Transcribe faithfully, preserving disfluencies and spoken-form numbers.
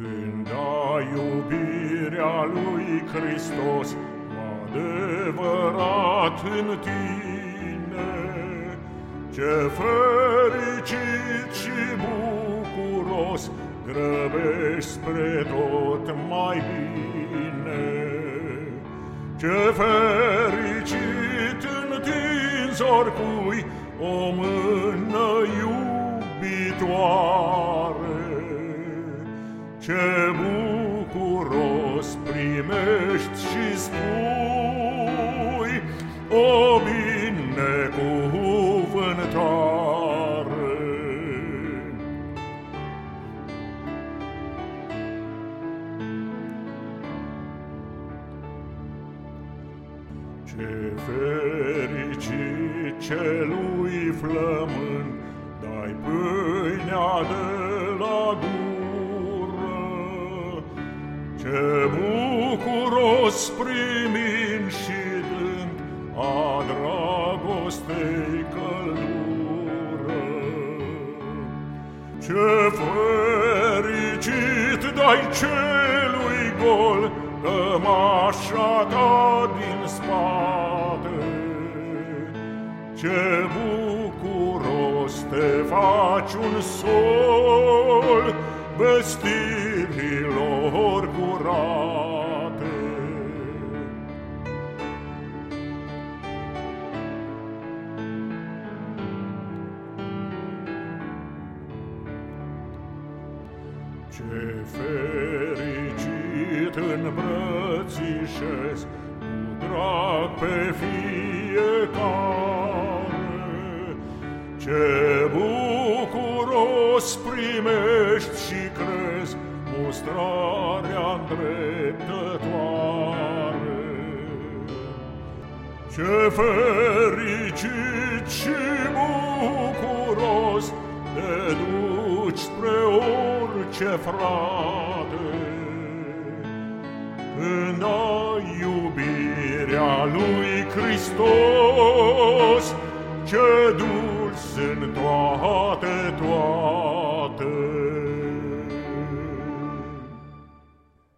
Când ai iubirea lui Hristos adevărat în tine, ce fericit și bucuros grăbești spre tot mai bine. Ce fericit întinzi oricui o mână iubitoare, ce bucuros primești și spui o binecuvântare. Ce fericit celui flămând dai pâinea de la gură, ce bucuros primind și dând a dragostei căldură. Ce fericit dai celui gol cămașa ta din spate, ce bucuros te faci un sol vestirilor curate. Ce fericit îmbrățișezi cu drag pe fiecare, ce bucuros primești și crezi mustrarea îndreptătoare. Ce fericit și bucuros te duci spre orice frate, când ai iubirea lui Hristos, ce dulci sunt toate, toate.